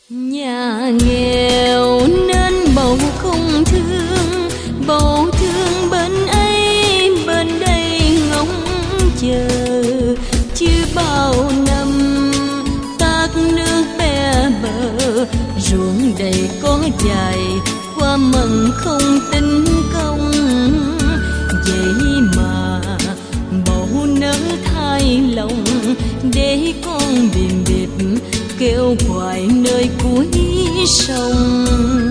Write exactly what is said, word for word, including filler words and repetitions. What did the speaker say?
Nhà nghèo nên bầu không thương, bầu thương bên ấy bên đây ngóng chờ. Chưa bao năm tát nước be bờ, ruộng đầy có dài qua mần không tính công. Vậy mà bầu nỡ thay lòng để con biềm điệp kêu hoài nơi cuối sông.